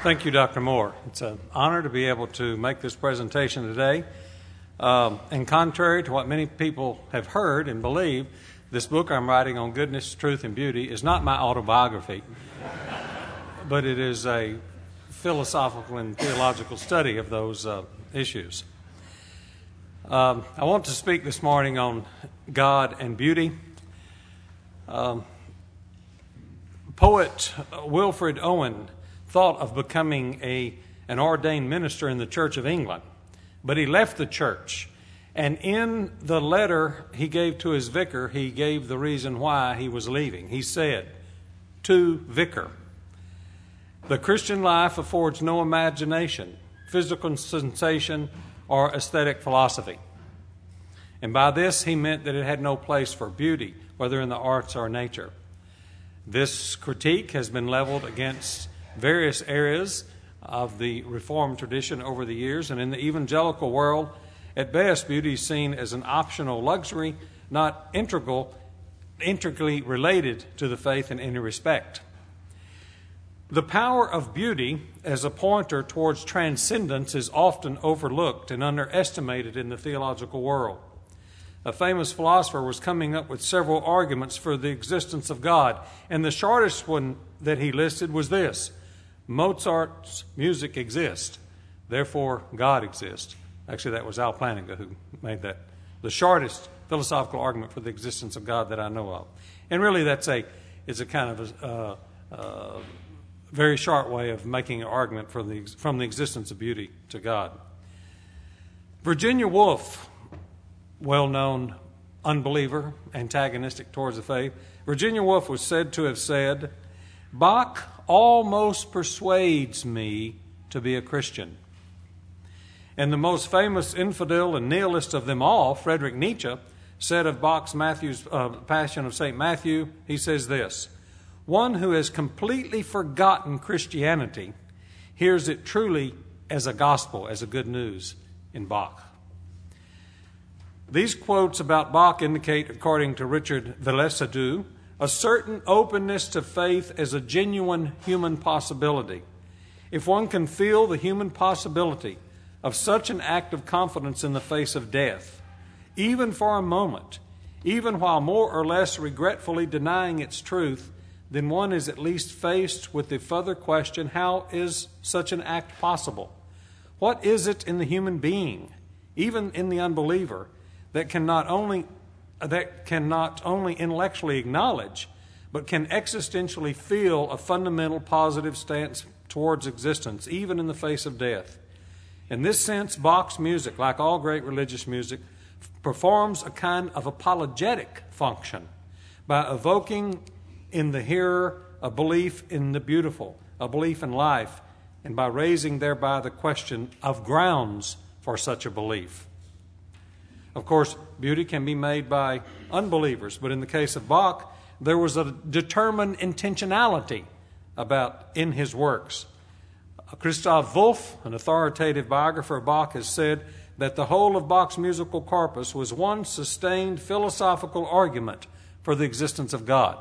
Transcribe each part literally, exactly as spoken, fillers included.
Thank you, Doctor Moore. It's an honor to be able to make this presentation today. Um, and contrary to what many people have heard and believe, this book I'm writing on goodness, truth, and beauty is not my autobiography, but it is a philosophical and theological study of those uh, issues. Um, I want to speak this morning on God and beauty. Um, poet Wilfred Owen thought of becoming a an ordained minister in the Church of England, but he left the church. And in the letter he gave to his vicar, he gave the reason why he was leaving. He said, "To Vicar, the Christian life affords no imagination, physical sensation, or aesthetic philosophy." And by this he meant that it had no place for beauty, whether in the arts or nature. This critique has been leveled against various areas of the Reformed tradition over the years, and in the evangelical world, at best, beauty is seen as an optional luxury, not integral, integrally related to the faith in any respect. The power of beauty as a pointer towards transcendence is often overlooked and underestimated in the theological world. A famous philosopher was coming up with several arguments for the existence of God, and the shortest one that he listed was this: Mozart's music exists, therefore God exists. Actually, that was Al Plantinga who made that the shortest philosophical argument for the existence of God that I know of. And really, that's a is a kind of a uh, uh, very short way of making an argument for the from the existence of beauty to God. Virginia Woolf, well-known unbeliever, antagonistic towards the faith, Virginia Woolf was said to have said, "Bach almost persuades me to be a Christian." And the most famous infidel and nihilist of them all, Friedrich Nietzsche, said of Bach's Matthew's uh, Passion of Saint Matthew, he says this: "One who has completely forgotten Christianity hears it truly as a gospel, as a good news in Bach." These quotes about Bach indicate, according to Richard Vellesadue, a certain openness to faith as a genuine human possibility. If one can feel the human possibility of such an act of confidence in the face of death, even for a moment, even while more or less regretfully denying its truth, then one is at least faced with the further question, how is such an act possible? What is it in the human being, even in the unbeliever, that can not only that can not only intellectually acknowledge, but can existentially feel a fundamental positive stance towards existence, even in the face of death? In this sense, Bach's music, like all great religious music, performs a kind of apologetic function by evoking in the hearer a belief in the beautiful, a belief in life, and by raising thereby the question of grounds for such a belief. Of course, beauty can be made by unbelievers, but in the case of Bach, there was a determined intentionality about in his works. Christoph Wolff, an authoritative biographer of Bach, has said that the whole of Bach's musical corpus was one sustained philosophical argument for the existence of God.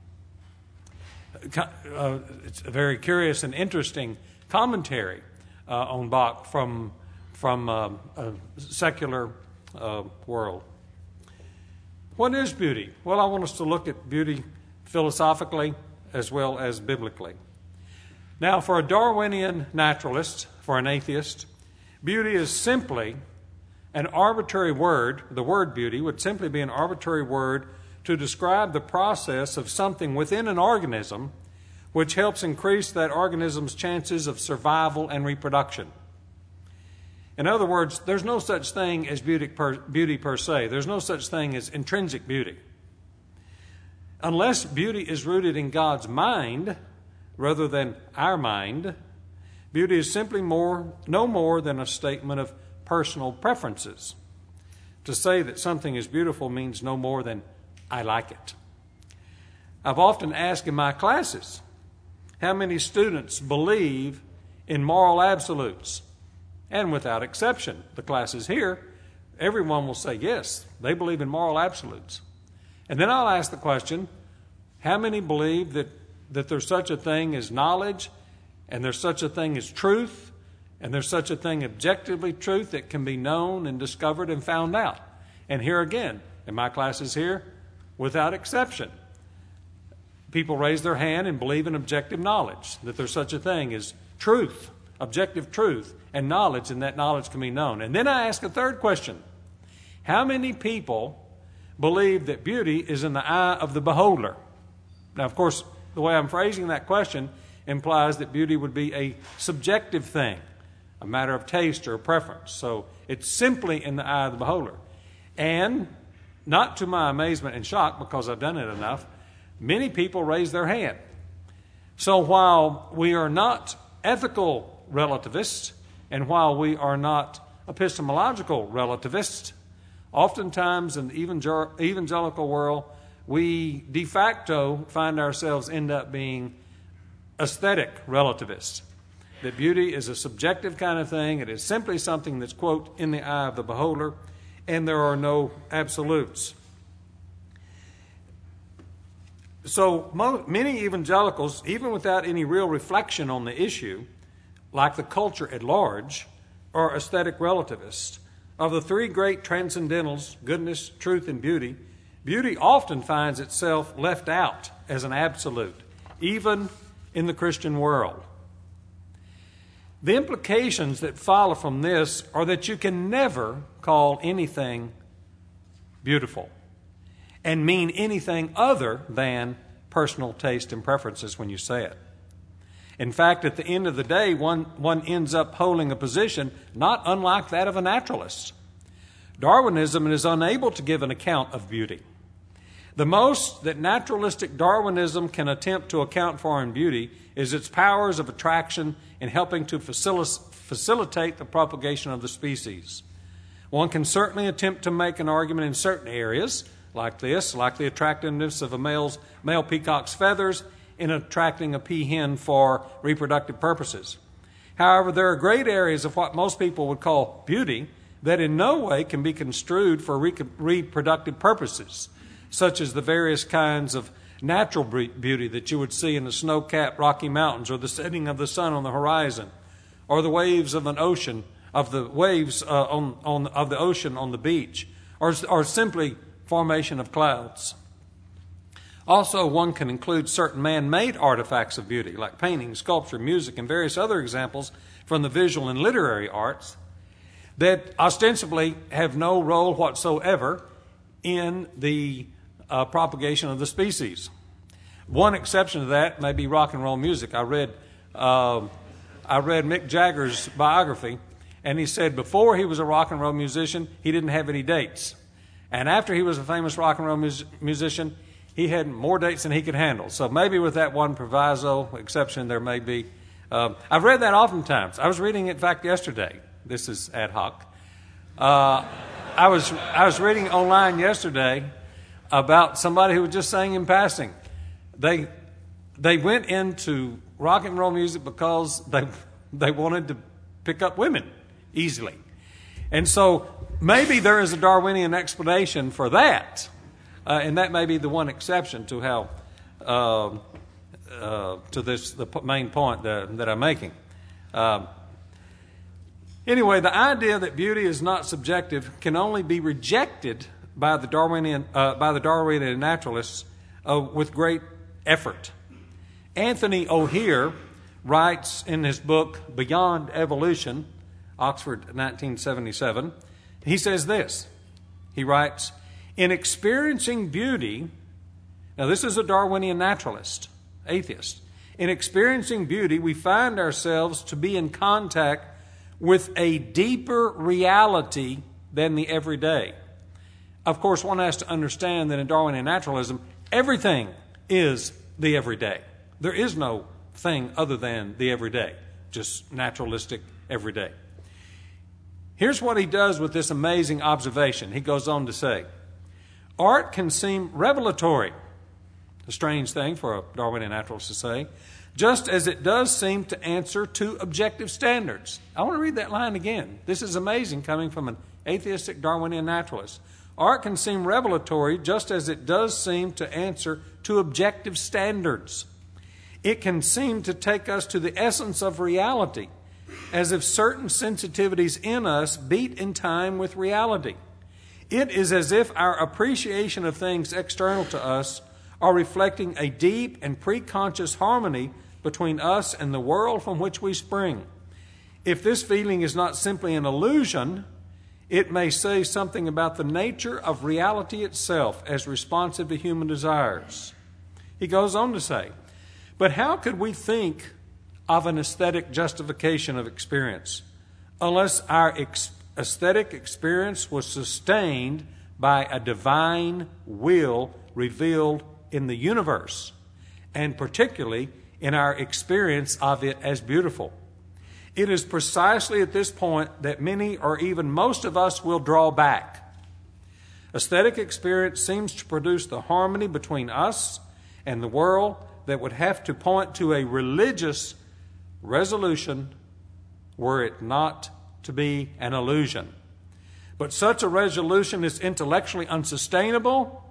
Uh, it's a very curious and interesting commentary uh, on Bach from, from uh, a secular Uh, world. What is beauty? Well, I want us to look at beauty philosophically as well as biblically. Now, for a Darwinian naturalist, for an atheist, beauty is simply an arbitrary word. The word beauty would simply be an arbitrary word to describe the process of something within an organism which helps increase that organism's chances of survival and reproduction. In other words, there's no such thing as beauty per, beauty per se. There's no such thing as intrinsic beauty. Unless beauty is rooted in God's mind rather than our mind, beauty is simply more, no more than a statement of personal preferences. To say that something is beautiful means no more than I like it. I've often asked in my classes, how many students believe in moral absolutes? And without exception, the classes here, everyone will say yes, they believe in moral absolutes. And then I'll ask the question, how many believe that, that there's such a thing as knowledge and there's such a thing as truth, and there's such a thing objectively truth that can be known and discovered and found out. And here again, in my classes here, without exception, people raise their hand and believe in objective knowledge, that there's such a thing as truth, objective truth, and knowledge, and that knowledge can be known. And then I ask a third question. How many people believe that beauty is in the eye of the beholder? Now, of course, the way I'm phrasing that question implies that beauty would be a subjective thing, a matter of taste or preference. So it's simply in the eye of the beholder. And not to my amazement and shock, because I've done it enough, many people raise their hand. So while we are not ethical relativists, and while we are not epistemological relativists, oftentimes in the evangelical world, we de facto find ourselves end up being aesthetic relativists. That beauty is a subjective kind of thing. It is simply something that's, quote, in the eye of the beholder, and there are no absolutes. So mo- many evangelicals, even without any real reflection on the issue, like the culture at large, are aesthetic relativists. Of the three great transcendentals, goodness, truth, and beauty, beauty often finds itself left out as an absolute, even in the Christian world. The implications that follow from this are that you can never call anything beautiful and mean anything other than personal taste and preferences when you say it. In fact, at the end of the day, one, one ends up holding a position not unlike that of a naturalist. Darwinism is unable to give an account of beauty. The most that naturalistic Darwinism can attempt to account for in beauty is its powers of attraction in helping to facil- facilitate the propagation of the species. One can certainly attempt to make an argument in certain areas, like this, like the attractiveness of a male's, male peacock's feathers in attracting a peahen for reproductive purposes. However, there are great areas of what most people would call beauty that in no way can be construed for re- reproductive purposes, such as the various kinds of natural beauty that you would see in the snow-capped Rocky Mountains, or the setting of the sun on the horizon, or the waves of an ocean, of the waves uh, on, on of the ocean on the beach, or, or simply formation of clouds. Also, one can include certain man-made artifacts of beauty, like painting, sculpture, music, and various other examples from the visual and literary arts that ostensibly have no role whatsoever in the uh, propagation of the species. One exception to that may be rock and roll music. I read, uh, I read Mick Jagger's biography, and he said before he was a rock and roll musician, he didn't have any dates. And after he was a famous rock and roll mus- musician, he had more dates than he could handle. So maybe with that one proviso exception, there may be. Uh, I've read that oftentimes. I was reading it, in fact, yesterday. This is ad hoc. Uh, I was I was reading online yesterday about somebody who was just saying in passing, they they went into rock and roll music because they they wanted to pick up women easily, and so maybe there is a Darwinian explanation for that. Uh, and that may be the one exception to how uh, uh, to this the main point that, that I'm making. Um, anyway, the idea that beauty is not subjective can only be rejected by the Darwinian uh, by the Darwinian naturalists uh, with great effort. Anthony O'Hear writes in his book Beyond Evolution, Oxford, nineteen seventy-seven. He says this. He writes, in experiencing beauty, now this is a Darwinian naturalist, atheist. In experiencing beauty, we find ourselves to be in contact with a deeper reality than the everyday. Of course, one has to understand that in Darwinian naturalism, everything is the everyday. There is no thing other than the everyday, just naturalistic everyday. Here's what he does with this amazing observation. He goes on to say, art can seem revelatory, a strange thing for a Darwinian naturalist to say, just as it does seem to answer to objective standards. I want to read that line again. This is amazing coming from an atheistic Darwinian naturalist. Art can seem revelatory just as it does seem to answer to objective standards. It can seem to take us to the essence of reality, as if certain sensitivities in us beat in time with reality. It is as if our appreciation of things external to us are reflecting a deep and preconscious harmony between us and the world from which we spring. If this feeling is not simply an illusion, it may say something about the nature of reality itself as responsive to human desires. He goes on to say, but how could we think of an aesthetic justification of experience unless our ex- aesthetic experience was sustained by a divine will revealed in the universe, and particularly in our experience of it as beautiful? It is precisely at this point that many or even most of us will draw back. Aesthetic experience seems to produce the harmony between us and the world that would have to point to a religious resolution were it not to be an illusion. But such a resolution is intellectually unsustainable,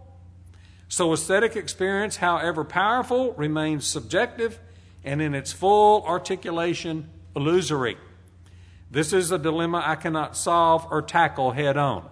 so aesthetic experience, however powerful, remains subjective and in its full articulation illusory. This is a dilemma I cannot solve or tackle head on.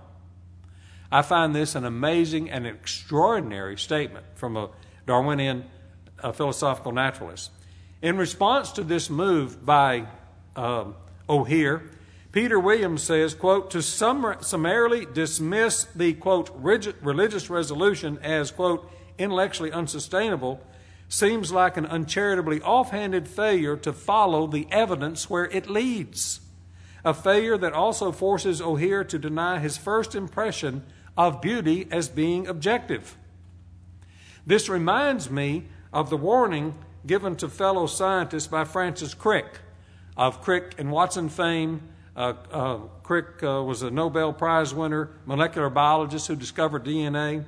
I find this an amazing and extraordinary statement from a Darwinian a philosophical naturalist. In response to this move by um, O'Hear, Peter Williams says, quote, to sum- summarily dismiss the, quote, rigid, religious resolution as, quote, intellectually unsustainable seems like an uncharitably offhanded failure to follow the evidence where it leads. A failure that also forces O'Hear to deny his first impression of beauty as being objective. This reminds me of the warning given to fellow scientists by Francis Crick. Of Crick and Watson fame, uh, uh, Crick uh, was a Nobel Prize winner, molecular biologist who discovered D N A.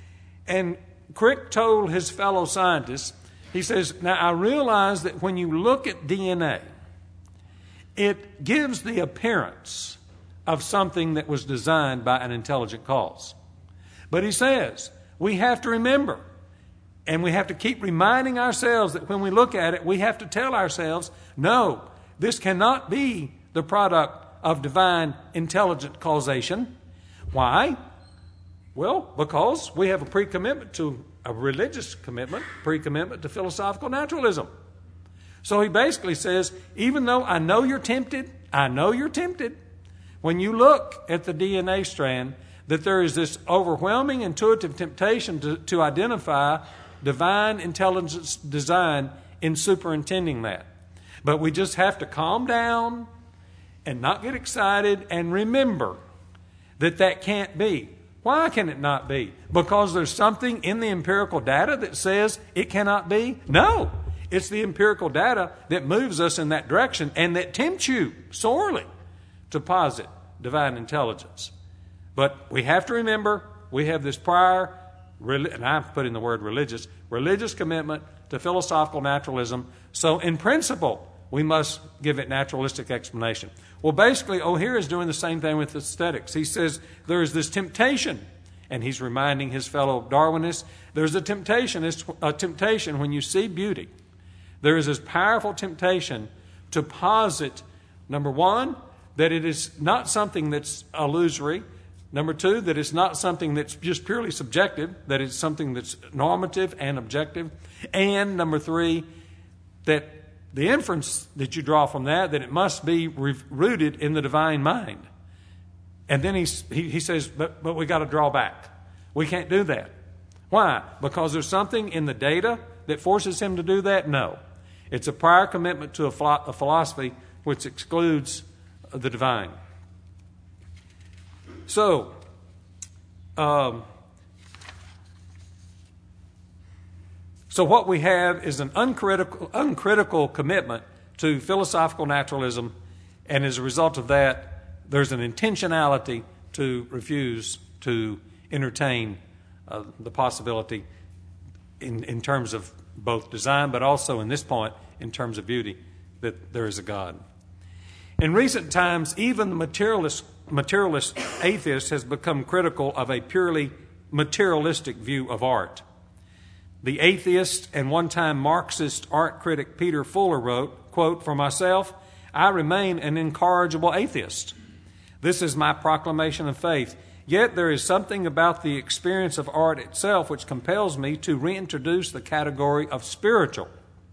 And Crick told his fellow scientists, he says, now I realize that when you look at D N A, it gives the appearance of something that was designed by an intelligent cause. But he says, we have to remember, and we have to keep reminding ourselves that when we look at it, we have to tell ourselves, no, this cannot be the product of divine intelligent causation. Why? Well, because we have a pre-commitment to a religious commitment, pre-commitment to philosophical naturalism. So he basically says, even though I know you're tempted, I know you're tempted, when you look at the D N A strand, that there is this overwhelming intuitive temptation to, to identify divine intelligence design in superintending that. But we just have to calm down and not get excited and remember that that can't be. Why can it not be? Because there's something in the empirical data that says it cannot be? No. It's the empirical data that moves us in that direction and that tempts you sorely to posit divine intelligence. But we have to remember we have this prior, and I'm putting the word religious, religious commitment to philosophical naturalism. So in principle, we must give it naturalistic explanation. Well, basically, O'Hear is doing the same thing with aesthetics. He says there is this temptation, and he's reminding his fellow Darwinists, there's a temptation, it's a temptation when you see beauty. There is this powerful temptation to posit, number one, that it is not something that's illusory. Number two, that it's not something that's just purely subjective, that it's something that's normative and objective. And number three, that the inference that you draw from that, that it must be re- rooted in the divine mind. And then he's, he, he says, but, but we got to draw back. We can't do that. Why? Because there's something in the data that forces him to do that? No. It's a prior commitment to a, philo- a philosophy which excludes the divine. So, um, so what we have is an uncritical, uncritical commitment to philosophical naturalism, and as a result of that, there's an intentionality to refuse to entertain uh, the possibility in, in terms of both design, but also in this point, in terms of beauty, that there is a God. In recent times, even the materialist, materialist atheist has become critical of a purely materialistic view of art. The atheist and one-time Marxist art critic Peter Fuller wrote, quote, "For myself, I remain an incorrigible atheist. This is my proclamation of faith. Yet there is something about the experience of art itself which compels me to reintroduce the category of spiritual.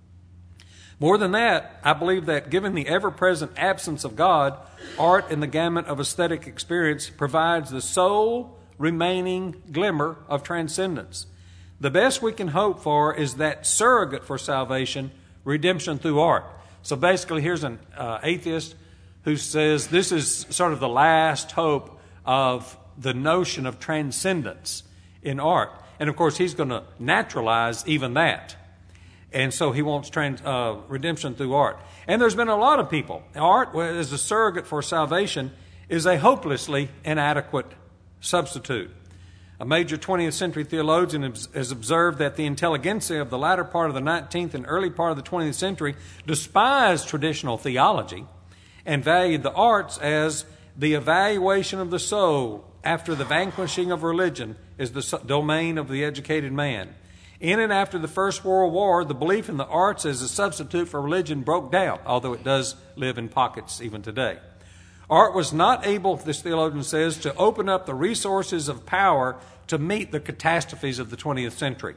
More than that, I believe that given the ever-present absence of God, art in the gamut of aesthetic experience provides the sole remaining glimmer of transcendence. The best we can hope for is that surrogate for salvation, redemption through art." So basically, here's an uh, atheist who says this is sort of the last hope of the notion of transcendence in art. And of course, he's going to naturalize even that. And so he wants trans, uh, redemption through art. And there's been a lot of people. Art as a surrogate for salvation is a hopelessly inadequate substitute. A major twentieth century theologian has observed that the intelligentsia of the latter part of the nineteenth and early part of the twentieth century despised traditional theology and valued the arts as the evaluation of the soul after the vanquishing of religion is the domain of the educated man. In and after the First World War, the belief in the arts as a substitute for religion broke down, although it does live in pockets even today. Art was not able, this theologian says, to open up the resources of power to meet the catastrophes of the twentieth century.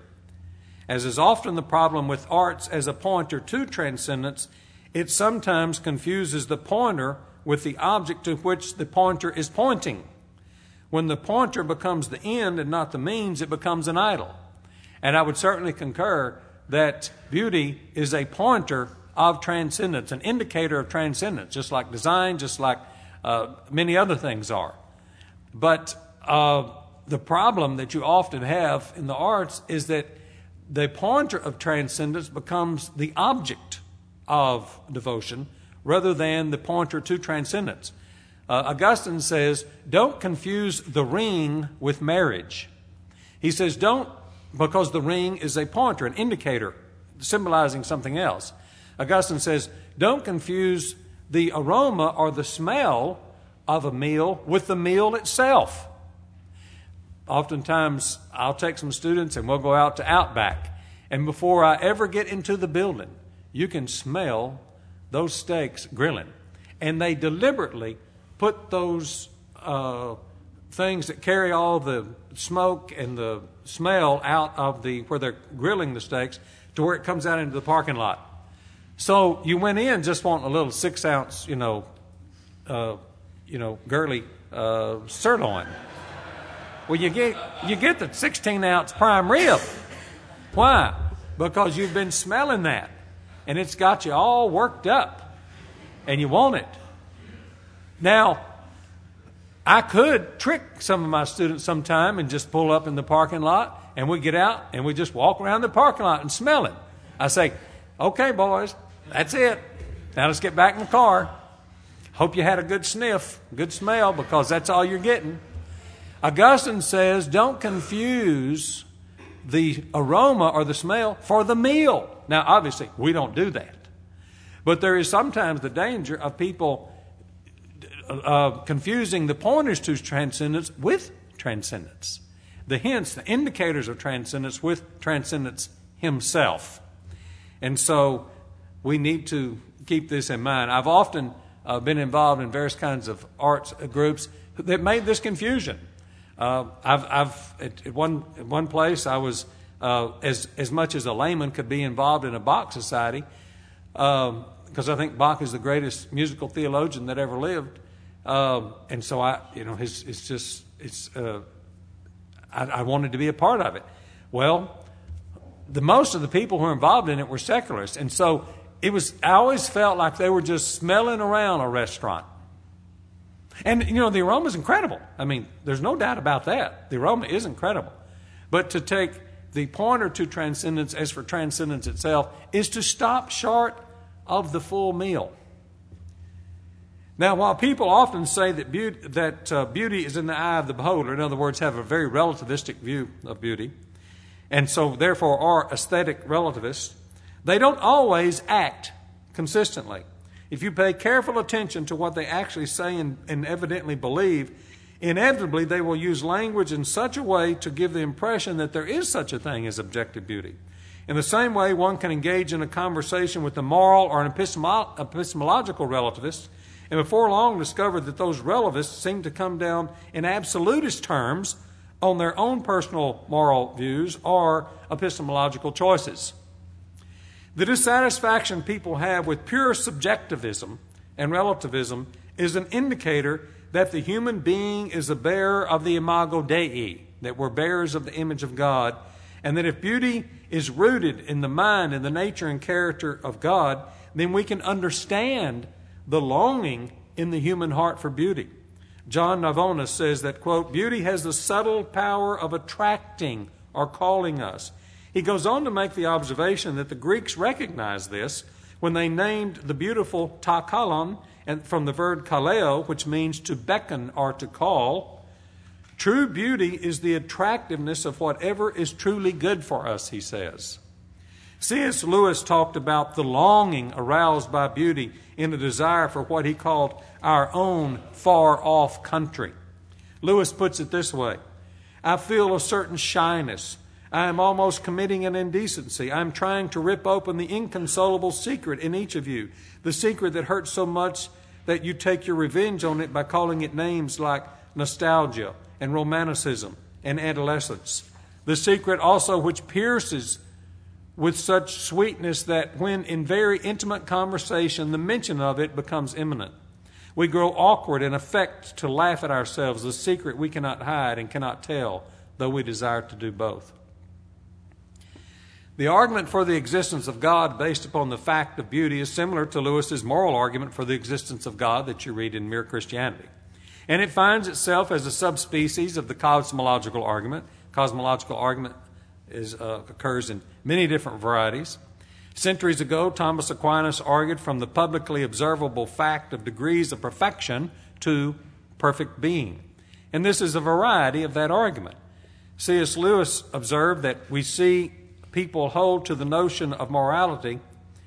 As is often the problem with arts as a pointer to transcendence, it sometimes confuses the pointer with the object to which the pointer is pointing. When the pointer becomes the end and not the means, it becomes an idol. And I would certainly concur that beauty is a pointer of transcendence, an indicator of transcendence, just like design, just like uh, many other things are. But uh, the problem that you often have in the arts is that the pointer of transcendence becomes the object of devotion rather than the pointer to transcendence. Uh, Augustine says, don't confuse the ring with marriage. He says, don't, because the ring is a pointer, an indicator, symbolizing something else. Augustine says, don't confuse the aroma or the smell of a meal with the meal itself. Oftentimes, I'll take some students and we'll go out to Outback. And before I ever get into the building, you can smell those steaks grilling. And they deliberately put those uh, things that carry all the smoke and the smell out of the where they're grilling the steaks to where it comes out into the parking lot. So you went in just wanting a little six ounce, you know, uh, you know, girly uh, sirloin. Well, you get you get the sixteen ounce prime rib. Why? Because you've been smelling that, and it's got you all worked up, and you want it. Now, I could trick some of my students sometime and just pull up in the parking lot, and we get out and we just walk around the parking lot and smell it. I say, okay, boys, that's it. Now let's get back in the car. Hope you had a good sniff, good smell, because that's all you're getting. Augustine says, don't confuse the aroma or the smell for the meal. Now, obviously, we don't do that. But there is sometimes the danger of people uh, confusing the pointers to transcendence with transcendence. The hints, the indicators of transcendence with transcendence himself. And so we need to keep this in mind. I've often uh, been involved in various kinds of arts groups that made this confusion. Uh, I've, I've at, at one at one place I was uh, as as much as a layman could be involved in a Bach society, because um, I think Bach is the greatest musical theologian that ever lived, um, and so I you know his it's just it's uh, I, I wanted to be a part of it. Well, the most of the people who were involved in it were secularists, and so it was I always felt like they were just smelling around a restaurant. And, you know, the aroma is incredible. I mean, there's no doubt about that. The aroma is incredible. But to take the pointer to transcendence as for transcendence itself is to stop short of the full meal. Now, while people often say that beauty, that uh, beauty is in the eye of the beholder, in other words, have a very relativistic view of beauty, and so therefore are aesthetic relativists, they don't always act consistently. If you pay careful attention to what they actually say and, and evidently believe, inevitably they will use language in such a way to give the impression that there is such a thing as objective beauty. In the same way, one can engage in a conversation with a moral or an epistemolo- epistemological relativist, and before long discover that those relativists seem to come down in absolutist terms on their own personal moral views or epistemological choices. The dissatisfaction people have with pure subjectivism and relativism is an indicator that the human being is a bearer of the imago Dei, that we're bearers of the image of God, and that if beauty is rooted in the mind and the nature and character of God, then we can understand the longing in the human heart for beauty. John Navonis says that, quote, beauty has the subtle power of attracting or calling us. He goes on to make the observation that the Greeks recognized this when they named the beautiful ta kalon, and from the verb kaleo, which means to beckon or to call. True beauty is the attractiveness of whatever is truly good for us, he says. C S Lewis talked about the longing aroused by beauty in a desire for what he called our own far-off country. Lewis puts it this way: I feel a certain shyness. I am almost committing an indecency. I am trying to rip open the inconsolable secret in each of you, the secret that hurts so much that you take your revenge on it by calling it names like nostalgia and romanticism and adolescence. The secret also which pierces with such sweetness that when in very intimate conversation the mention of it becomes imminent. We grow awkward and affect to laugh at ourselves, the secret we cannot hide and cannot tell, though we desire to do both. The argument for the existence of God based upon the fact of beauty is similar to Lewis's moral argument for the existence of God that you read in Mere Christianity. And it finds itself as a subspecies of the cosmological argument. Cosmological argument is, uh, occurs in many different varieties. Centuries ago, Thomas Aquinas argued from the publicly observable fact of degrees of perfection to perfect being. And this is a variety of that argument. C S Lewis observed that we see people hold to the notion of morality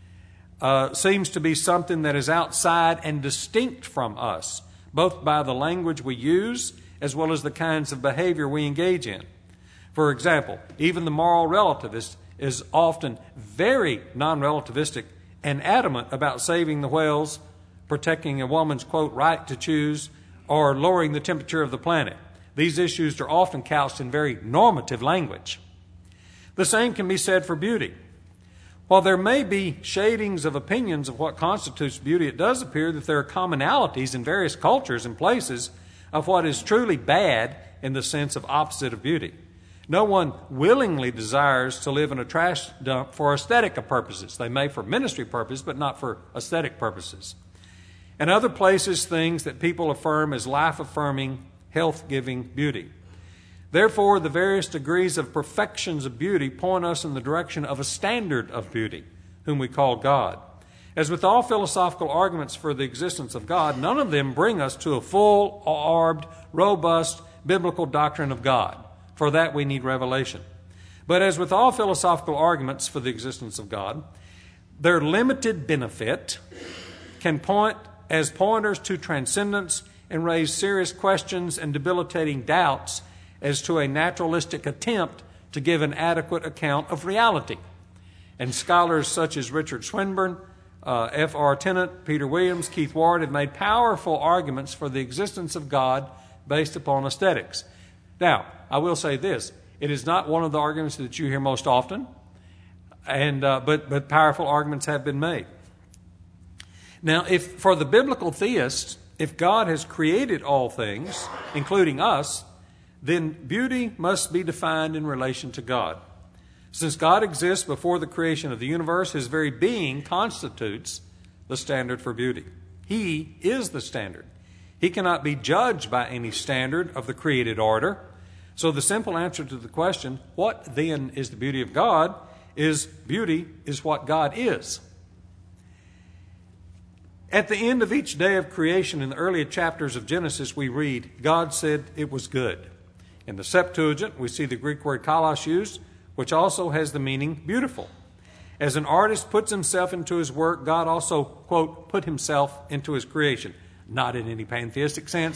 uh, seems to be something that is outside and distinct from us, both by the language we use as well as the kinds of behavior we engage in. For example, even the moral relativist is often very non-relativistic and adamant about saving the whales, protecting a woman's, quote, right to choose, or lowering the temperature of the planet. These issues are often couched in very normative language. The same can be said for beauty. While there may be shadings of opinions of what constitutes beauty, it does appear that there are commonalities in various cultures and places of what is truly bad in the sense of opposite of beauty. No one willingly desires to live in a trash dump for aesthetic purposes. They may for ministry purposes, but not for aesthetic purposes. In other places, things that people affirm as life-affirming, health-giving beauty. Therefore, the various degrees of perfections of beauty point us in the direction of a standard of beauty, whom we call God. As with all philosophical arguments for the existence of God, none of them bring us to a full-orbed, robust, biblical doctrine of God. For that we need revelation. But as with all philosophical arguments for the existence of God, their limited benefit can point as pointers to transcendence and raise serious questions and debilitating doubts as to a naturalistic attempt to give an adequate account of reality. And scholars such as Richard Swinburne, uh, F R Tennant, Peter Williams, Keith Ward have made powerful arguments for the existence of God based upon aesthetics. Now, I will say this. It is not one of the arguments that you hear most often, and uh, but, but powerful arguments have been made. Now, if for the biblical theist, if God has created all things, including us, then beauty must be defined in relation to God. Since God exists before the creation of the universe, his very being constitutes the standard for beauty. He is the standard. He cannot be judged by any standard of the created order. So the simple answer to the question, what then is the beauty of God, is beauty is what God is. At the end of each day of creation in the earlier chapters of Genesis, we read, God said it was good. In the Septuagint, we see the Greek word kalos used, which also has the meaning beautiful. As an artist puts himself into his work, God also, quote, put himself into his creation. Not in any pantheistic sense,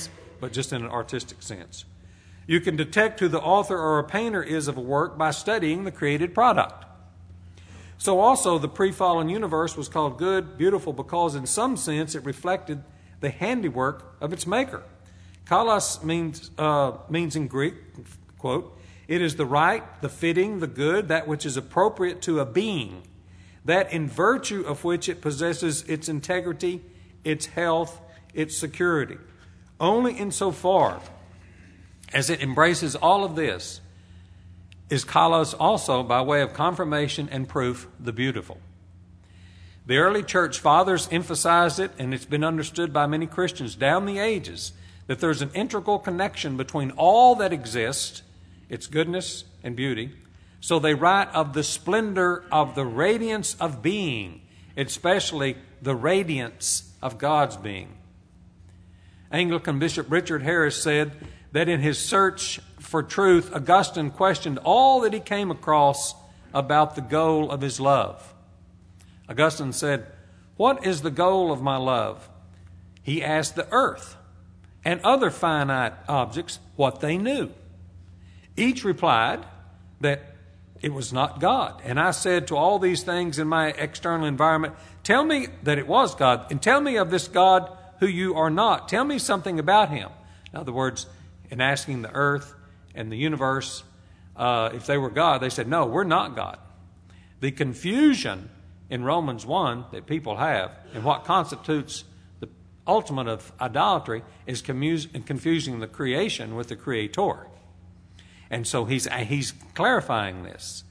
but just in an artistic sense. You can detect who the author or a painter is of a work by studying the created product. So also the pre-fallen universe was called good, beautiful, because in some sense it reflected the handiwork of its maker. Kalos means, uh, means in Greek, quote, it is the right, the fitting, the good, that which is appropriate to a being, that in virtue of which it possesses its integrity, its health, its security. Only insofar as it embraces all of this is kalos also, by way of confirmation and proof, the beautiful. The early church fathers emphasized it, and it's been understood by many Christians down the ages, that there's an integral connection between all that exists, its goodness and beauty. So they write of the splendor of the radiance of being, especially the radiance of God's being. Anglican Bishop Richard Harris said that in his search for truth, Augustine questioned all that he came across about the goal of his love. Augustine said, "What is the goal of my love?" He asked the earth and other finite objects what they knew. Each replied that it was not God. And I said to all these things in my external environment, tell me that it was God, and tell me of this God who you are not. Tell me something about him. In other words, in asking the earth and the universe uh, if they were God, they said, no, we're not God. The confusion in Romans one that people have, and what constitutes the ultimate of idolatry, is confusing the creation with the Creator. And so he's he's clarifying this.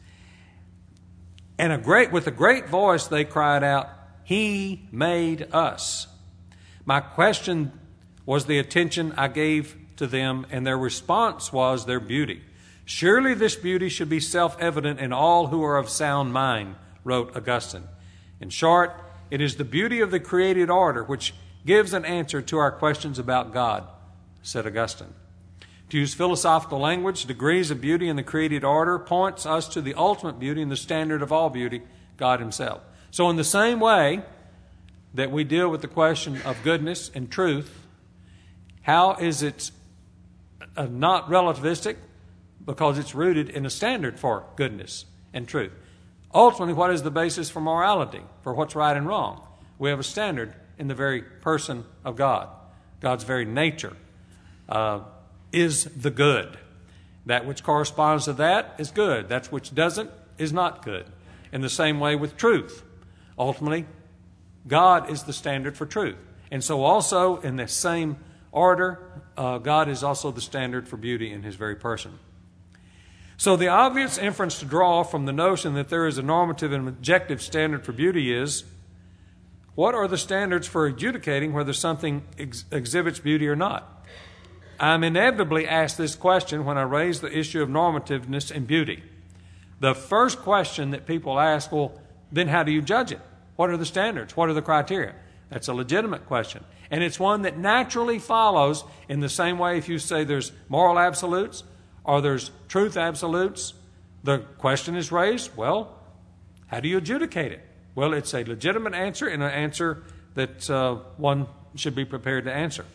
And a great with a great voice they cried out, "He made us." My question was the attention I gave to them, and their response was their beauty. Surely this beauty should be self-evident in all who are of sound mind, wrote Augustine. In short, it is the beauty of the created order which gives an answer to our questions about God, said Augustine. To use philosophical language, degrees of beauty in the created order points us to the ultimate beauty and the standard of all beauty, God himself. So in the same way that we deal with the question of goodness and truth, how is it uh, not relativistic? Because it's rooted in a standard for goodness and truth. Ultimately, what is the basis for morality, for what's right and wrong? We have a standard in the very person of God. God's very nature uh, is the good. That which corresponds to that is good. That which doesn't is not good. In the same way with truth. Ultimately, God is the standard for truth. And so also in the same order, uh, God is also the standard for beauty in his very person. So the obvious inference to draw from the notion that there is a normative and objective standard for beauty is, what are the standards for adjudicating whether something ex- exhibits beauty or not? I'm inevitably asked this question when I raise the issue of normativeness and beauty. The first question that people ask, well, then how do you judge it? What are the standards? What are the criteria? That's a legitimate question. And it's one that naturally follows in the same way if you say there's moral absolutes or there's truth absolutes. The question is raised, well, how do you adjudicate it? Well, it's a legitimate answer and an answer that uh, one should be prepared to answer.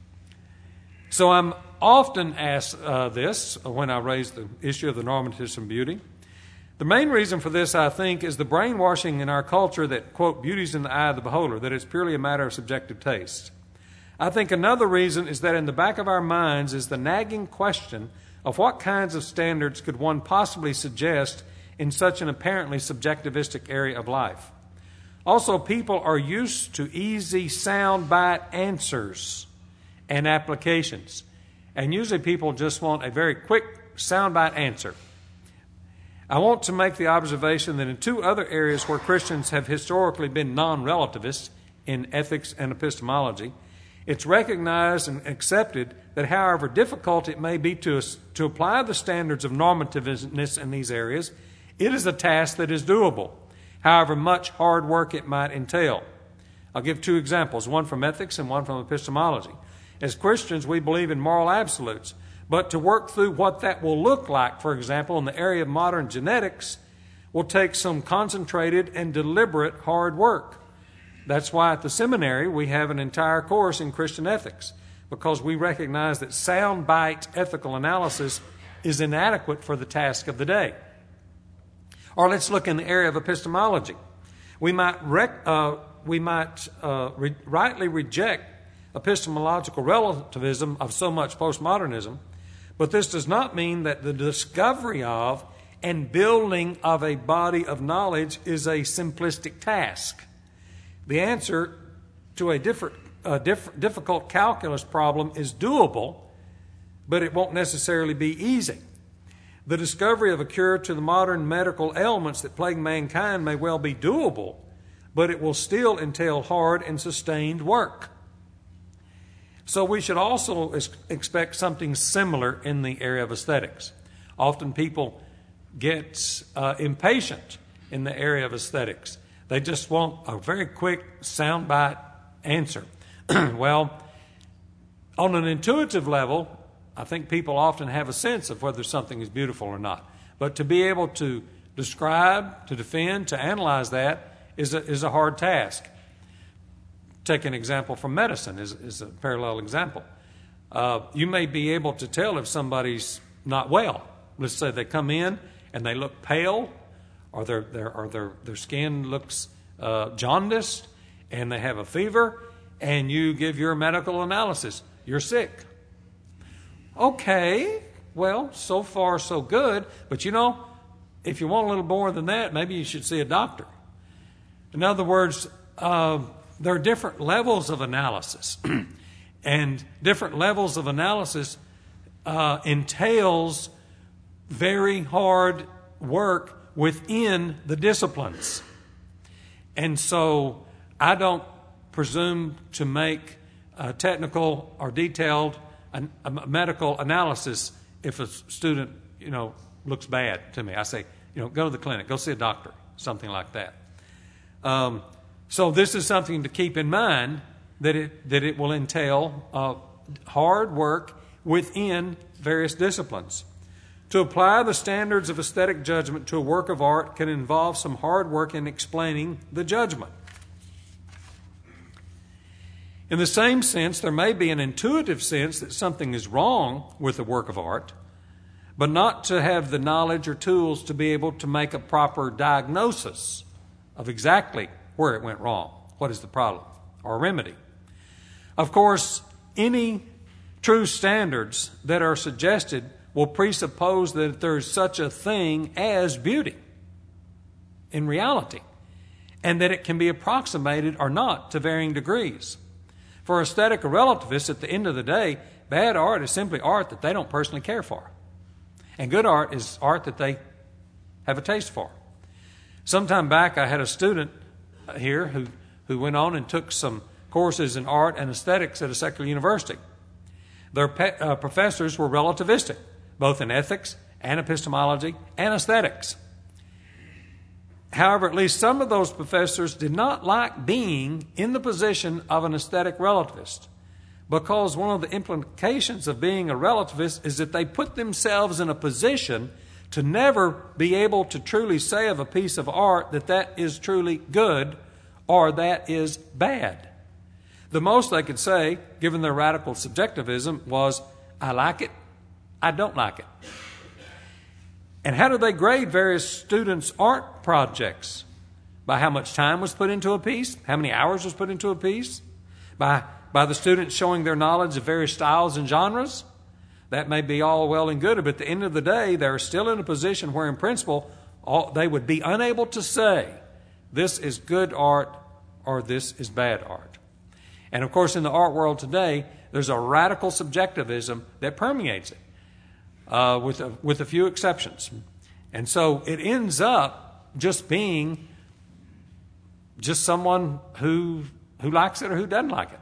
So I'm often asked uh, this when I raise the issue of the normativeness and beauty. The main reason for this, I think, is the brainwashing in our culture that, quote, beauty's in the eye of the beholder, that it's purely a matter of subjective taste. I think another reason is that in the back of our minds is the nagging question of what kinds of standards could one possibly suggest in such an apparently subjectivistic area of life. Also, people are used to easy soundbite answers and applications. And usually people just want a very quick soundbite answer. I want to make the observation that in two other areas where Christians have historically been non-relativists, in ethics and epistemology, it's recognized and accepted that however difficult it may be to, to apply the standards of normativeness in these areas, it is a task that is doable, however much hard work it might entail. I'll give two examples, one from ethics and one from epistemology. As Christians, we believe in moral absolutes, but to work through what that will look like, for example, in the area of modern genetics, will take some concentrated and deliberate hard work. That's why at the seminary we have an entire course in Christian ethics. because we recognize that soundbite ethical analysis is inadequate for the task of the day. Or let's look in the area of epistemology. We might, rec- uh, we might uh, re- rightly reject epistemological relativism of so much postmodernism, but this does not mean that the discovery of and building of a body of knowledge is a simplistic task. The answer to a different, uh, diff- difficult calculus problem is doable, but it won't necessarily be easy. The discovery of a cure to the modern medical ailments that plague mankind may well be doable, but it will still entail hard and sustained work. So we should also expect something similar in the area of aesthetics. Often people get uh, impatient in the area of aesthetics. They just want a very quick soundbite answer. Well, on an intuitive level, I think people often have a sense of whether something is beautiful or not. But to be able to describe, to defend, to analyze that is a, is a hard task. Take an example from medicine is, is a parallel example. Uh, you may be able to tell if somebody's not well. Let's say they come in and they look pale, or their their or their, their skin looks uh, jaundiced, and they have a fever, and you give your medical analysis. You're sick. Okay, well, so far so good, but you know, if you want a little more than that, maybe you should see a doctor. In other words, uh, there are different levels of analysis, and different levels of analysis uh, entails very hard work within the disciplines. And so I don't presume to make a technical or detailed a, a medical analysis if a student, you know, looks bad to me. I say, you know, go to the clinic, go see a doctor, something like that. Um, so this is something to keep in mind, that it that it will entail uh, hard work within various disciplines. To apply the standards of aesthetic judgment to a work of art can involve some hard work in explaining the judgment. In the same sense, there may be an intuitive sense that something is wrong with a work of art, but not to have the knowledge or tools to be able to make a proper diagnosis of exactly where it went wrong, what is the problem, or remedy. Of course, any true standards that are suggested will presuppose that there's such a thing as beauty in reality, and that it can be approximated or not to varying degrees. For aesthetic relativists, at the end of the day, bad art is simply art that they don't personally care for. And good art is art that they have a taste for. Sometime back, I had a student here who, who went on and took some courses in art and aesthetics at a secular university. Their pe- uh, professors were relativistic, both in ethics and epistemology and aesthetics. However, at least some of those professors did not like being in the position of an aesthetic relativist, because one of the implications of being a relativist is that they put themselves in a position to never be able to truly say of a piece of art that that is truly good or that is bad. The most they could say, given their radical subjectivism, was, I like it, I don't like it. And how do they grade various students' art projects? By how much time was put into a piece? How many hours was put into a piece? By, by the students showing their knowledge of various styles and genres? That may be all well and good, but at the end of the day, they're still in a position where, in principle, all, they would be unable to say, this is good art or this is bad art. And of course, in the art world today, there's a radical subjectivism that permeates it. Uh, with a, with a few exceptions. And so it ends up just being just someone who who likes it or who doesn't like it.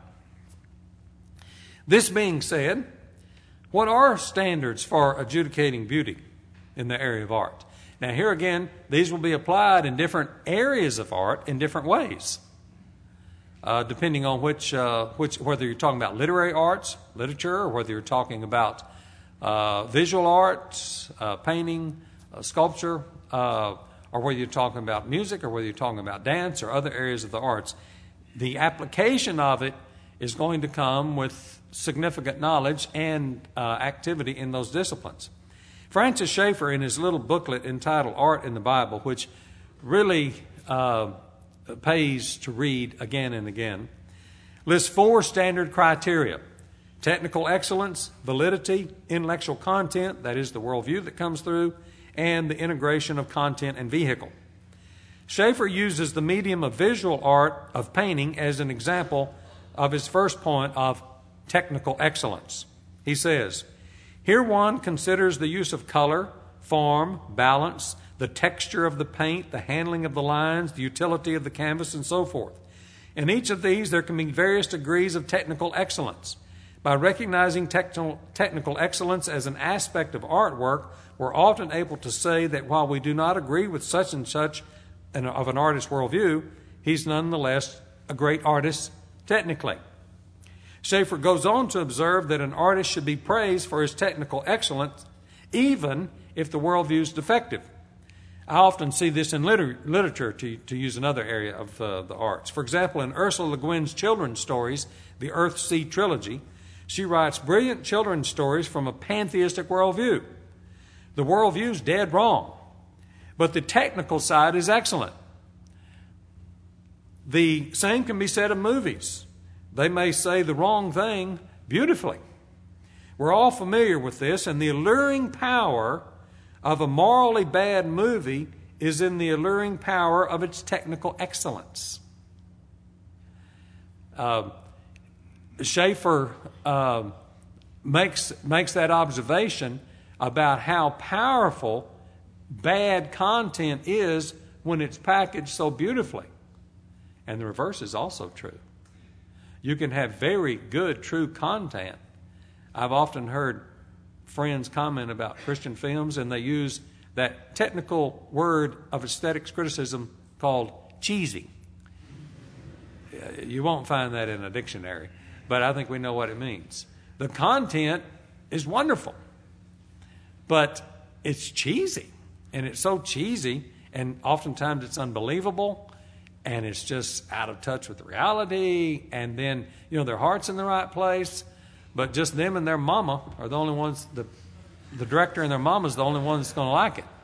This being said, what are standards for adjudicating beauty in the area of art? Now here again, these will be applied in different areas of art in different ways. Uh, depending on which, uh, which, whether you're talking about literary arts, literature, or whether you're talking about Uh, visual arts, uh, painting, uh, sculpture, uh, or whether you're talking about music, or whether you're talking about dance or other areas of the arts. The application of it is going to come with significant knowledge and uh, activity in those disciplines. Francis Schaeffer, in his little booklet entitled Art in the Bible, which really uh, pays to read again and again, lists four standard criteria: technical excellence, validity, intellectual content, that is the worldview that comes through, and the integration of content and vehicle. Schaeffer uses the medium of visual art of painting as an example of his first point of technical excellence. He says, "Here one considers the use of color, form, balance, the texture of the paint, the handling of the lines, the utility of the canvas, and so forth. In each of these, there can be various degrees of technical excellence. By recognizing technical, technical excellence as an aspect of artwork, we're often able to say that while we do not agree with such and such an, of an artist's worldview, he's nonetheless a great artist technically." Schaeffer goes on to observe that an artist should be praised for his technical excellence, even if the worldview is defective. I often see this in liter- literature, to, to use another area of uh, the arts. For example, in Ursula Le Guin's children's stories, the Earth-Sea trilogy, she writes brilliant children's stories from a pantheistic worldview. The worldview is dead wrong, but the technical side is excellent. The same can be said of movies. They may say the wrong thing beautifully. We're all familiar with this, and the alluring power of a morally bad movie is in the alluring power of its technical excellence. Uh, Schaeffer uh, makes, makes that observation about how powerful bad content is when it's packaged so beautifully. And the reverse is also true. You can have very good, true content. I've often heard friends comment about Christian films, and they use that technical word of aesthetics criticism called cheesy. You won't find that in a dictionary, but I think we know what it means. The content is wonderful, but it's cheesy, and it's so cheesy, and oftentimes it's unbelievable, and it's just out of touch with reality, and then, you know, their heart's in the right place, but just them and their mama are the only ones, the, the director and their mama's the only one that's going to like it.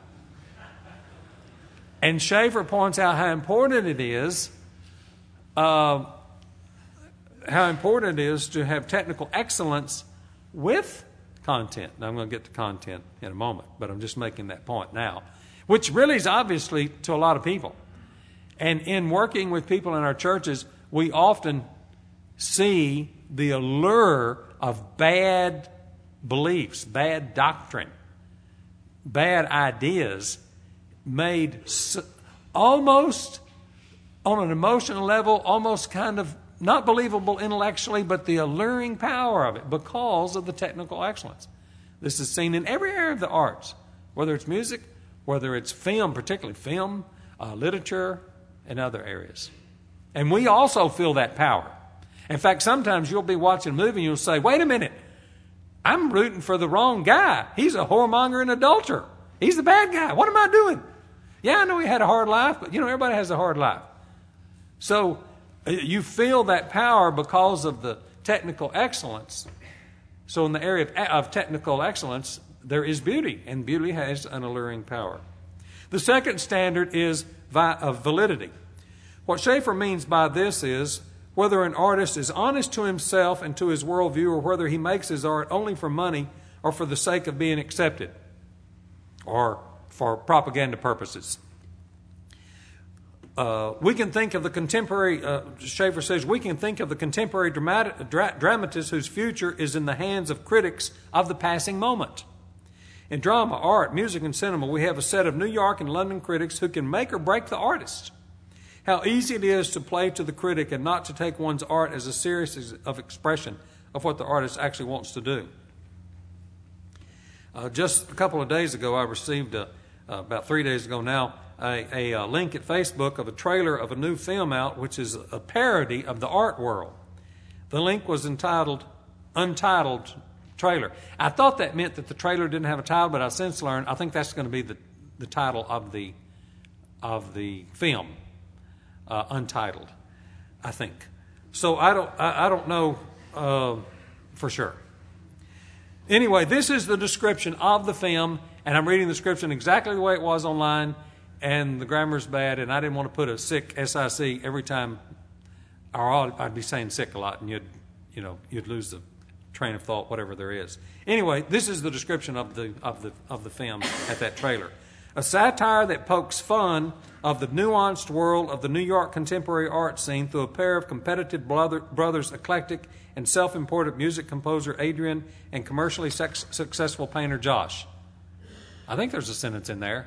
And Schaeffer points out how important it is, uh, how important it is to have technical excellence with content. Now, I'm going to get to content in a moment, but I'm just making that point now, which really is obviously to a lot of people. And in working with people in our churches, we often see the allure of bad beliefs, bad doctrine, bad ideas made almost on an emotional level, almost kind of not believable intellectually, but the alluring power of it because of the technical excellence. This is seen in every area of the arts, whether it's music, whether it's film, particularly film, uh, literature, and other areas. And we also feel that power. In fact, sometimes you'll be watching a movie and you'll say, wait a minute, I'm rooting for the wrong guy. He's a whoremonger and adulterer. He's the bad guy. What am I doing? Yeah, I know he had a hard life, but you know, everybody has a hard life. So you feel that power because of the technical excellence. So in the area of, of technical excellence, there is beauty, and beauty has an alluring power. The second standard is vi- of validity. What Schaeffer means by this is whether an artist is honest to himself and to his worldview, or whether he makes his art only for money or for the sake of being accepted or for propaganda purposes. Uh, we can think of the contemporary, uh, Schaeffer says, we can think of the contemporary dramatic, dra- dramatist whose future is in the hands of critics of the passing moment. In drama, art, music, and cinema, we have a set of New York and London critics who can make or break the artist. How easy it is to play to the critic and not to take one's art as a series of expression of what the artist actually wants to do. Uh, just a couple of days ago, I received, a, uh, about three days ago now, a, a, a link at Facebook of a trailer of a new film out, which is a parody of the art world. The link was entitled Untitled Trailer. I thought that meant that the trailer didn't have a title, but I since learned I think that's going to be the, the title of the of the film, uh, Untitled, I think. So I don't, I, I don't know uh, for sure. Anyway, this is the description of the film, and I'm reading the description exactly the way it was online, and the grammar's bad, and I didn't want to put a sick S I C every time, or I'd be saying sick a lot, and you'd, you know, you'd lose the train of thought, whatever there is. Anyway, this is the description of the of the of the film at that trailer. A satire that pokes fun of the nuanced world of the New York contemporary art scene through a pair of competitive brother, brothers, eclectic and self-important music composer Adrian and commercially sex, successful painter Josh. I think there's a sentence in there.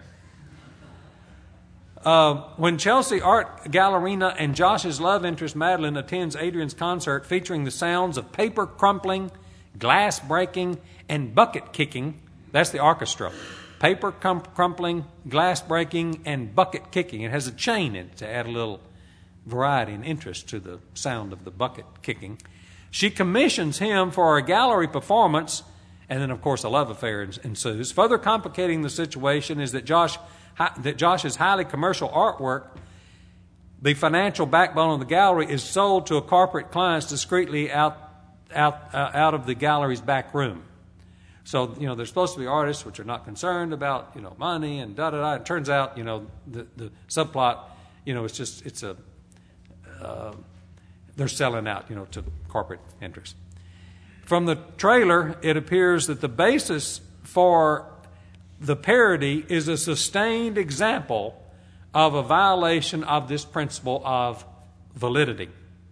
Uh, when Chelsea Art Gallerina and Josh's love interest Madeline attends Adrian's concert featuring the sounds of paper crumpling, glass breaking, and bucket kicking, that's the orchestra. Paper crumpling, glass breaking, and bucket kicking. It has a chain in it to add a little variety and interest to the sound of the bucket kicking. She commissions him for a gallery performance, and then, of course, a love affair ensues. Further complicating the situation is that Josh, that Josh's highly commercial artwork, the financial backbone of the gallery, is sold to a corporate clients discreetly out, out, uh, out of the gallery's back room. So, you know, there's supposed to be artists which are not concerned about, you know, money and da-da-da. It turns out, you know, the, the subplot, you know, it's just, it's a, uh, they're selling out, you know, to corporate interests. From the trailer, it appears that the basis for the parody is a sustained example of a violation of this principle of validity.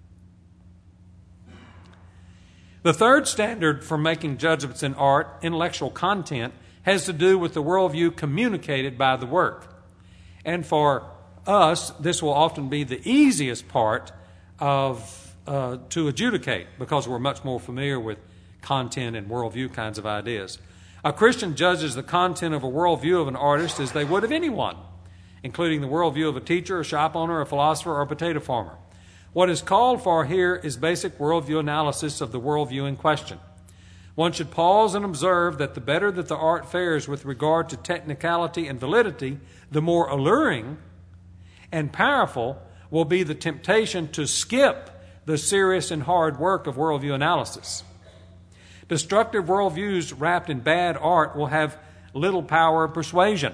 The third standard for making judgments in art, intellectual content, has to do with the worldview communicated by the work. And for us, this will often be the easiest part of uh, to adjudicate because we're much more familiar with content and worldview kinds of ideas. A Christian judges the content of a worldview of an artist as they would of anyone, including the worldview of a teacher, a shop owner, a philosopher, or a potato farmer. What is called for here is basic worldview analysis of the worldview in question. One should pause and observe that the better that the art fares with regard to technicality and validity, the more alluring and powerful will be the temptation to skip the serious and hard work of worldview analysis. Destructive worldviews wrapped in bad art will have little power of persuasion.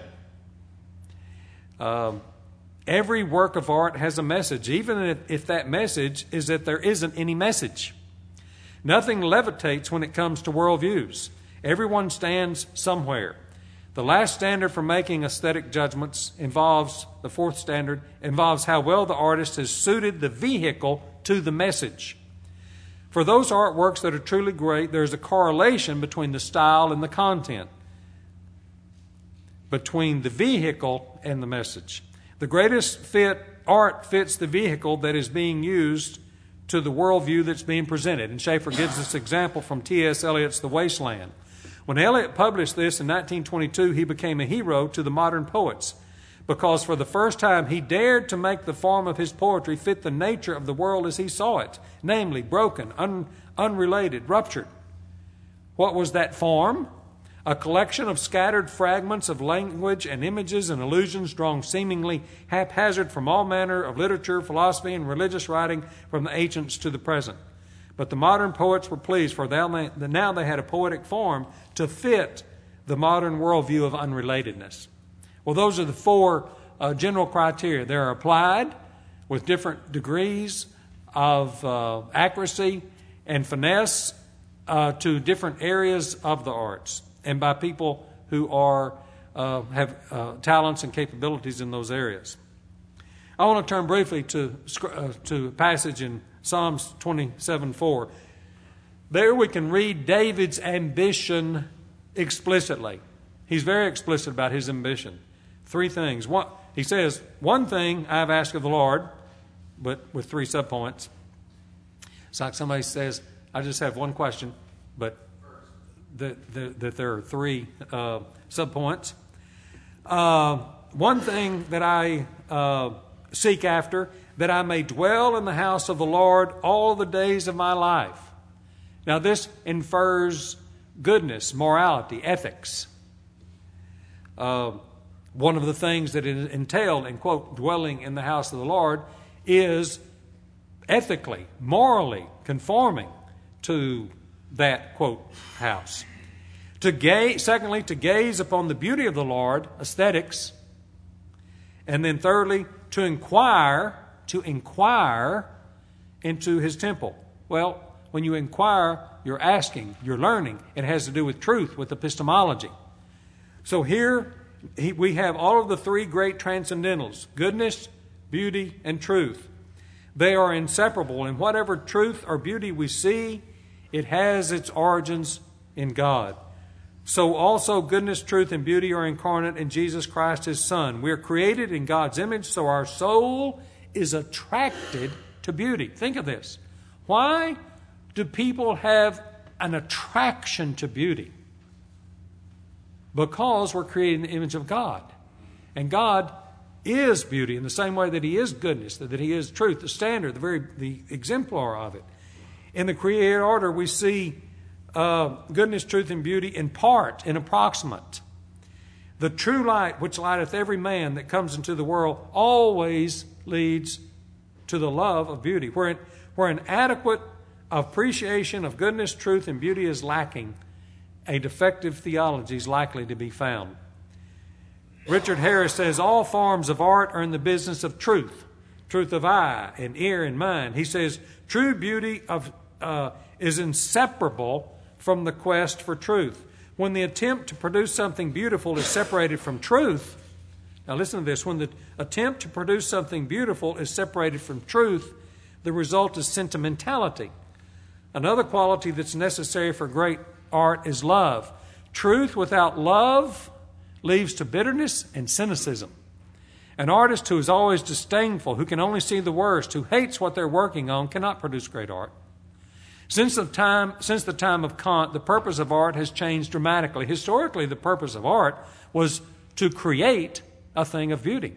Um, Every work of art has a message, even if, if that message is that there isn't any message. Nothing levitates when it comes to worldviews. Everyone stands somewhere. The last standard for making aesthetic judgments involves, the fourth standard, involves how well the artist has suited the vehicle to the message. For those artworks that are truly great, there's a correlation between the style and the content, between the vehicle and the message. The greatest fit art fits the vehicle that is being used to the worldview that's being presented. And Schaeffer gives this example from T S Eliot's The Wasteland. When Eliot published this in nineteen twenty-two, he became a hero to the modern poets because for the first time he dared to make the form of his poetry fit the nature of the world as he saw it, namely broken, un- unrelated, ruptured. What was that form? A collection of scattered fragments of language and images and allusions drawn seemingly haphazard from all manner of literature, philosophy, and religious writing from the ancients to the present. But the modern poets were pleased, for now they had a poetic form to fit the modern worldview of unrelatedness. Well, those are the four uh, general criteria. They're applied with different degrees of uh, accuracy and finesse uh, to different areas of the arts, and by people who are uh, have uh, talents and capabilities in those areas. I want to turn briefly to uh, to a passage in Psalms twenty-seven four. There we can read David's ambition explicitly. He's very explicit about his ambition. Three things. One, he says, one thing I have asked of the Lord, but with three subpoints. It's like somebody says, I just have one question, but that, that, that there are three uh, subpoints. Uh, one thing that I uh, seek after, that I may dwell in the house of the Lord all the days of my life. Now this infers goodness, morality, ethics. Uh, one of the things that it entailed in, quote, dwelling in the house of the Lord is ethically, morally conforming to that, quote, house. To gaze, secondly, to gaze upon the beauty of the Lord, aesthetics. And then thirdly, to inquire, to inquire into his temple. Well, when you inquire, you're asking, you're learning. It has to do with truth, with epistemology. So here he, we have all of the three great transcendentals: goodness, beauty, and truth. They are inseparable. And whatever truth or beauty we see, it has its origins in God. So also goodness, truth, and beauty are incarnate in Jesus Christ, his Son. We're created in God's image, so our soul is attracted to beauty. Think of this. Why do people have an attraction to beauty? Because we're created in the image of God. And God is beauty in the same way that he is goodness, that he is truth, the standard, the very the exemplar of it. In the created order, we see uh, goodness, truth, and beauty in part, in approximate. The true light, which lighteth every man that comes into the world, always leads to the love of beauty. Where, it, where an adequate appreciation of goodness, truth, and beauty is lacking, a defective theology is likely to be found. Richard Harris says all forms of art are in the business of truth, truth of eye and ear and mind. He says true beauty of uh, is inseparable from the quest for truth. When the attempt to produce something beautiful is separated from truth, now listen to this, when the attempt to produce something beautiful is separated from truth, the result is sentimentality. Another quality that's necessary for great art is love. Truth without love leads to bitterness and cynicism. An artist who is always disdainful, who can only see the worst, who hates what they're working on, cannot produce great art. Since the time, since the time of Kant, the purpose of art has changed dramatically. Historically, the purpose of art was to create a thing of beauty.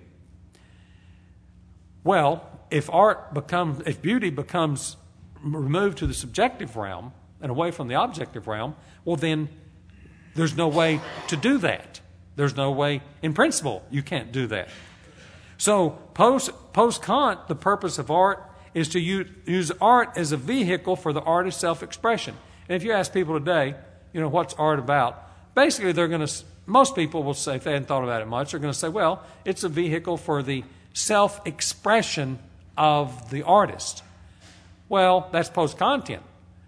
Well, if art becomes, if beauty becomes removed to the subjective realm and away from the objective realm, well then there's no way to do that. There's no way, in principle, you can't do that. So post, post-Kant, the purpose of art is to use, use art as a vehicle for the artist's self-expression. And if you ask people today, you know, what's art about? Basically, they're going to, most people will say, if they hadn't thought about it much, they're going to say, well, it's a vehicle for the self-expression of the artist. Well, that's post-Kantian.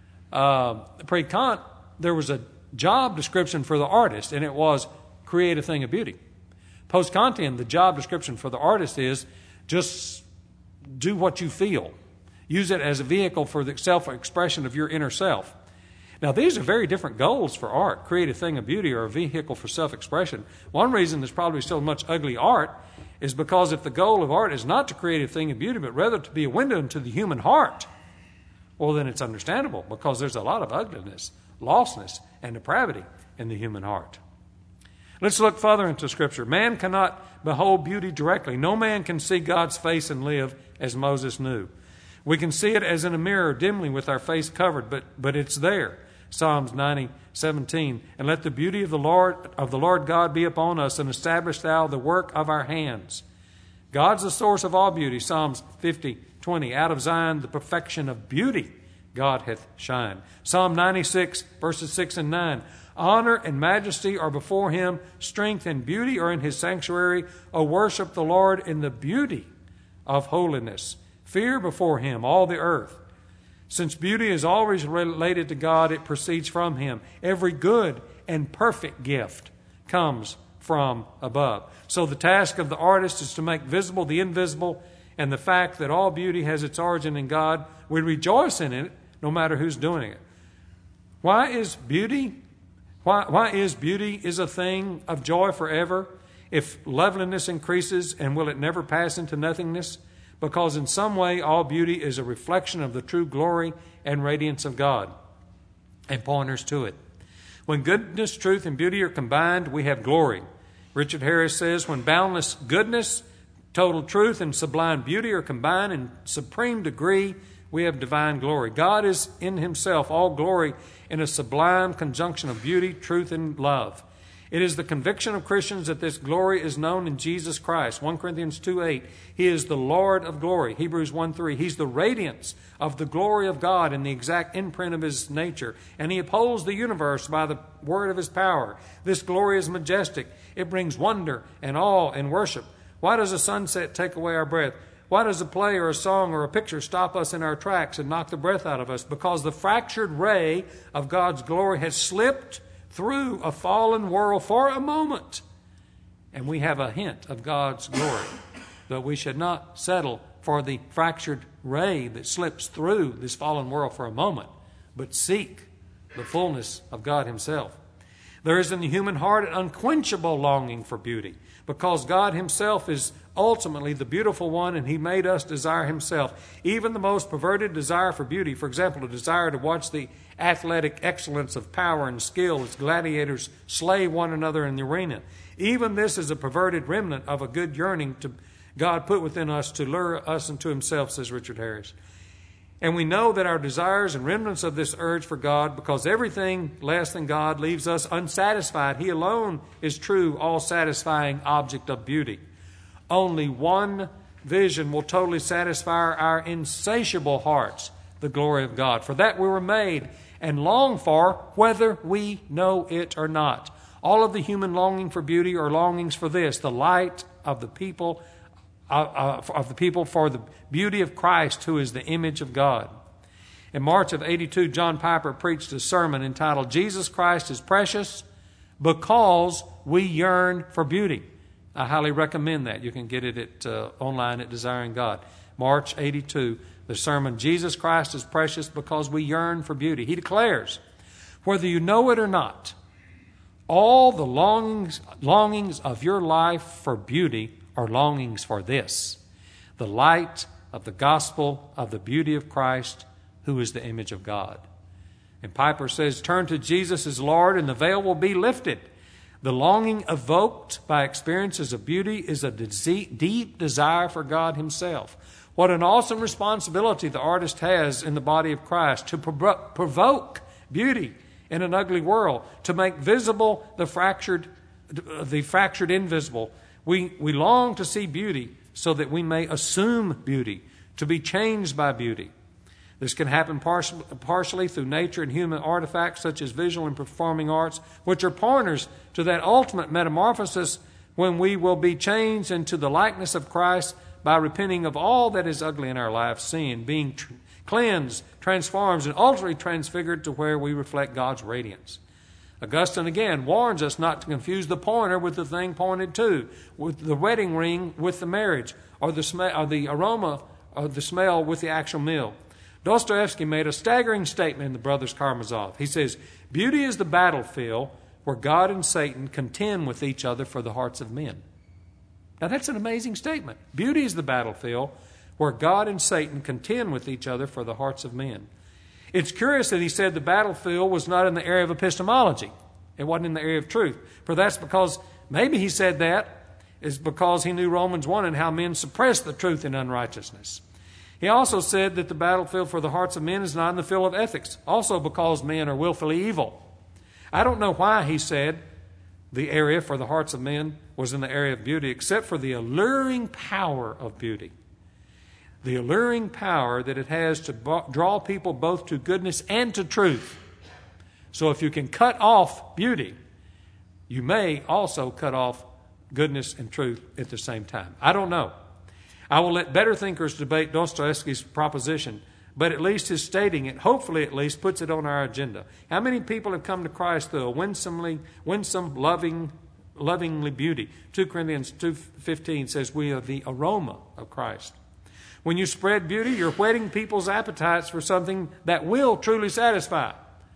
Uh, pre-Kant, there was a job description for the artist, and it was create a thing of beauty. Post-Kantian, the job description for the artist is just do what you feel. Use it as a vehicle for the self-expression of your inner self. Now, these are very different goals for art. Create a thing of beauty or a vehicle for self-expression. One reason there's probably still much ugly art is because if the goal of art is not to create a thing of beauty, but rather to be a window into the human heart, well, then it's understandable because there's a lot of ugliness, lostness, and depravity in the human heart. Let's look further into Scripture. Man cannot behold beauty directly. No man can see God's face and live as Moses knew. We can see it as in a mirror dimly with our face covered, but, but it's there. Psalms ninety, seventeen. And let the beauty of the Lord of the Lord God be upon us, and establish thou the work of our hands. God's the source of all beauty. Psalms fifty, twenty. Out of Zion the perfection of beauty God hath shined. Psalm ninety-six, verses six and nine. Honor and majesty are before him. Strength and beauty are in his sanctuary. O worship the Lord in the beauty of holiness. Fear before him all the earth. Since beauty is always related to God, it proceeds from him. Every good and perfect gift comes from above. So the task of the artist is to make visible the invisible, and the fact that all beauty has its origin in God. We rejoice in it no matter who's doing it. Why is beauty Why, why is beauty is a thing of joy forever? If loveliness increases, and will it never pass into nothingness? Because in some way all beauty is a reflection of the true glory and radiance of God, and pointers to it. When goodness, truth, and beauty are combined, we have glory. Richard Harris says, when boundless goodness, total truth, and sublime beauty are combined in supreme degree, we have divine glory. God is in himself all glory in a sublime conjunction of beauty, truth, and love. It is the conviction of Christians that this glory is known in Jesus Christ. First Corinthians two eight. He is the Lord of glory. Hebrews one three. He's the radiance of the glory of God and the exact imprint of His nature. And He upholds the universe by the word of His power. This glory is majestic. It brings wonder and awe and worship. Why does a sunset take away our breath? Why does a play or a song or a picture stop us in our tracks and knock the breath out of us? Because the fractured ray of God's glory has slipped through a fallen world for a moment. And we have a hint of God's glory. But we should not settle for the fractured ray that slips through this fallen world for a moment, but seek the fullness of God Himself. There is in the human heart an unquenchable longing for beauty, because God Himself is ultimately the beautiful one, and He made us desire Himself. Even the most perverted desire for beauty, for example, a desire to watch the athletic excellence of power and skill as gladiators slay one another in the arena. Even this is a perverted remnant of a good yearning to God put within us to lure us into Himself, says Richard Harris. And we know that our desires and remnants of this urge for God, because everything less than God leaves us unsatisfied. He alone is true, all-satisfying object of beauty. Only one vision will totally satisfy our insatiable hearts, the glory of God. For that we were made and long for, whether we know it or not. All of the human longing for beauty are longings for this, the light of the people uh, uh, of the people for the beauty of Christ, who is the image of God. In March of eighty-two, John Piper preached a sermon entitled, Jesus Christ is Precious Because We Yearn for Beauty. I highly recommend that. You can get it at uh, online at Desiring God. March eighty-two, the sermon, Jesus Christ is precious because we yearn for beauty. He declares, whether you know it or not, all the longings, longings of your life for beauty are longings for this, the light of the gospel of the beauty of Christ, who is the image of God. And Piper says, turn to Jesus as Lord and the veil will be lifted. The longing evoked by experiences of beauty is a deep desire for God Himself. What an awesome responsibility the artist has in the body of Christ to provoke beauty in an ugly world, to make visible the fractured, the fractured invisible. We, we long to see beauty so that we may assume beauty, to be changed by beauty. This can happen partially, partially through nature and human artifacts such as visual and performing arts, which are pointers to that ultimate metamorphosis when we will be changed into the likeness of Christ by repenting of all that is ugly in our lives, sin, being tr- cleansed, transformed, and ultimately transfigured to where we reflect God's radiance. Augustine again warns us not to confuse the pointer with the thing pointed to, with the wedding ring with the marriage, or the, sm- or the aroma or the smell with the actual meal. Dostoevsky made a staggering statement in The Brothers Karamazov. He says, beauty is the battlefield where God and Satan contend with each other for the hearts of men. Now that's an amazing statement. Beauty is the battlefield where God and Satan contend with each other for the hearts of men. It's curious that he said the battlefield was not in the area of epistemology. It wasn't in the area of truth. For that's because, maybe he said that, is because he knew Romans one and how men suppress the truth in unrighteousness. He also said that the battlefield for the hearts of men is not in the field of ethics, also because men are willfully evil. I don't know why he said the area for the hearts of men was in the area of beauty, except for the alluring power of beauty. The alluring power that it has to draw people both to goodness and to truth. So if you can cut off beauty, you may also cut off goodness and truth at the same time. I don't know. I will let better thinkers debate Dostoevsky's proposition, but at least his stating it, hopefully at least, puts it on our agenda. How many people have come to Christ through a winsomely, winsome, loving, lovingly beauty? Second Corinthians two fifteen says we are the aroma of Christ. When you spread beauty, you're whetting people's appetites for something that will truly satisfy.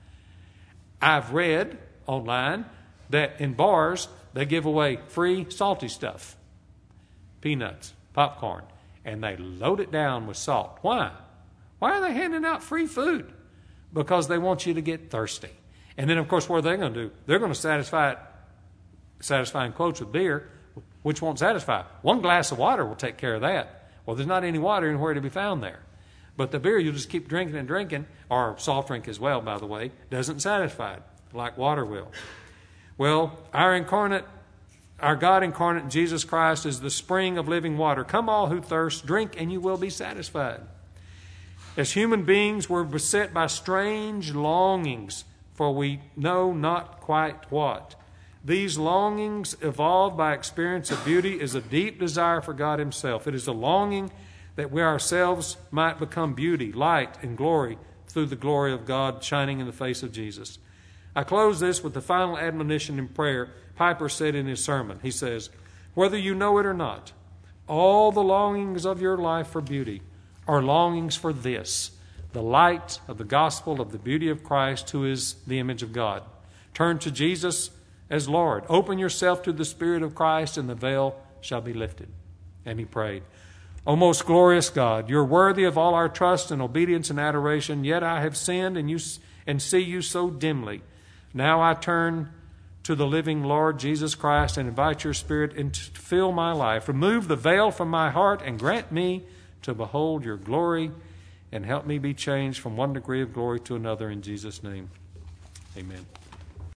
I've read online that in bars, they give away free salty stuff. Peanuts, popcorn, and they load it down with salt. Why? Why are they handing out free food? Because they want you to get thirsty. And then, of course, what are they going to do? They're going to satisfy it, satisfying quotes with beer, which won't satisfy. One glass of water will take care of that. Well, there's not any water anywhere to be found there. But the beer, you'll just keep drinking and drinking, or soft drink as well, by the way, doesn't satisfy it like water will. Well, our incarnate, our God incarnate, Jesus Christ, is the spring of living water. Come all who thirst, drink, and you will be satisfied. As human beings, we're beset by strange longings, for we know not quite what. These longings, evolved by experience of beauty, is a deep desire for God Himself. It is a longing that we ourselves might become beauty, light, and glory through the glory of God shining in the face of Jesus. I close this with the final admonition in prayer Piper said in his sermon. He says, whether you know it or not, all the longings of your life for beauty are longings for this, the light of the gospel of the beauty of Christ, who is the image of God. Turn to Jesus as Lord. Open yourself to the Spirit of Christ, and the veil shall be lifted. And he prayed, O most glorious God, you're worthy of all our trust and obedience and adoration, yet I have sinned and you and see you so dimly. Now I turn to the living Lord Jesus Christ and invite your Spirit to fill my life. Remove the veil from my heart and grant me to behold your glory, and help me be changed from one degree of glory to another, in Jesus' name. Amen.